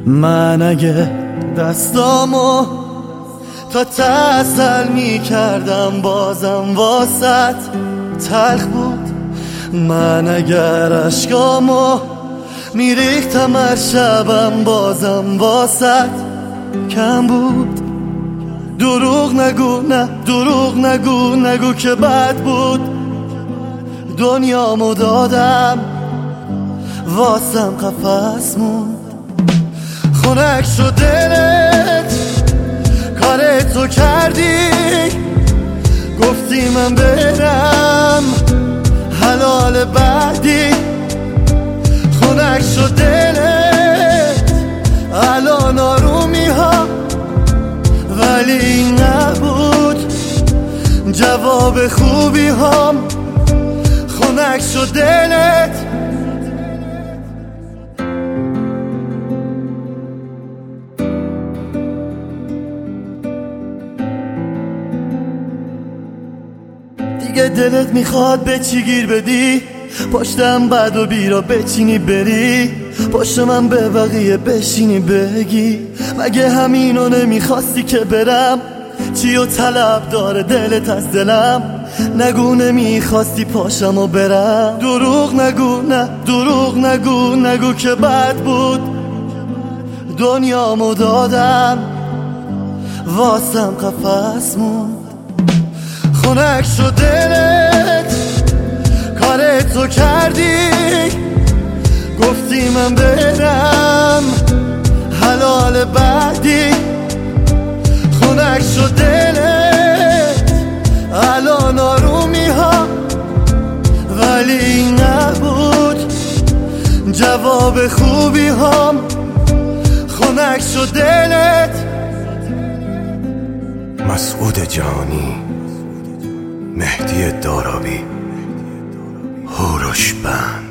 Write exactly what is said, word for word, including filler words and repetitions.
من اگه دستامو تا تسل می کردم بازم واسط تلخ بود. من اگر عشقامو می ریختم هر شبم بازم واسط کم بود. دروغ نگو نه دروغ نگو نگو که بد بود. دنیامو دادم واسم قفس موند. خنک شد دلت کار تو کردی، گفتی من برم حلال بعدی. خنک شد دلت الان آرومی ها، ولی این نبود جواب خوبی هم. خنک شد دلت دیگه دلت میخواد به چی گیر بدی؟ پشتم بد و بیرا بچینی بری، پشت من به بقیه بشینی بگی مگه همینو نمیخواستی که برم؟ چی و طلب داره دلت از دلم؟ نگو نمیخواستی پاشم و برم. دروغ نگو نه دروغ نگو نگو که بد بود. دنیامو دادم واسم قفس موند. خنک شد دلت کار تو کردی، گفتی من برم حلال بعدی. خنک شد دلت الان آرومی ها، ولی این نبود جواب خوبی هم. خنک شد دلت. مسعود جانی، مهدی دارابی، هوروش بند.